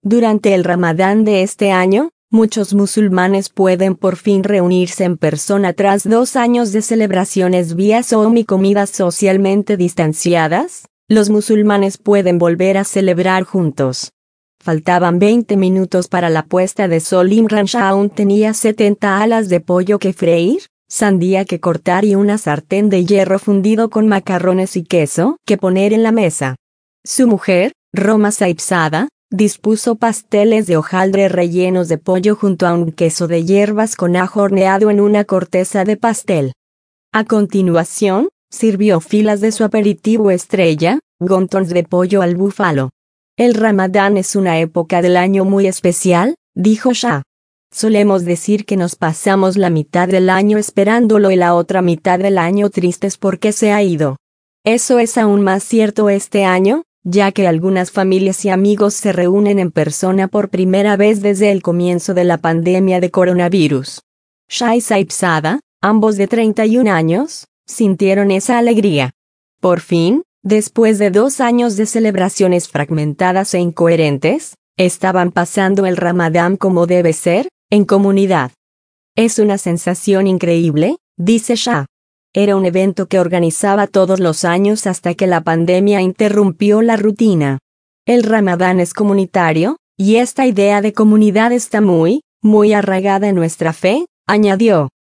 Durante el Ramadán de este año, muchos musulmanes pueden por fin reunirse en persona tras 2 años de celebraciones vía Zoom y comidas socialmente distanciadas. Los musulmanes pueden volver a celebrar juntos. Faltaban 20 minutos para la puesta de sol. Imran Shah aún tenía 70 alas de pollo que freír, sandía que cortar y una sartén de hierro fundido con macarrones y queso que poner en la mesa. Su mujer, Roma Saibzada, dispuso pasteles de hojaldre rellenos de pollo junto a un queso de hierbas con ajo horneado en una corteza de pastel. A continuación, sirvió filas de su aperitivo estrella, wontons de pollo al búfalo. El Ramadán es una época del año muy especial, dijo Shah. Solemos decir que nos pasamos la mitad del año esperándolo y la otra mitad del año tristes porque se ha ido. Eso es aún más cierto este año, ya que algunas familias y amigos se reúnen en persona por primera vez desde el comienzo de la pandemia de coronavirus. Shah y Saibzada, ambos de 31 años, sintieron esa alegría. Por fin, después de 2 años de celebraciones fragmentadas e incoherentes, estaban pasando el Ramadán como debe ser, en comunidad. Es una sensación increíble, dice Shah. Era un evento que organizaba todos los años hasta que la pandemia interrumpió la rutina. El Ramadán es comunitario, y esta idea de comunidad está muy arraigada en nuestra fe, añadió.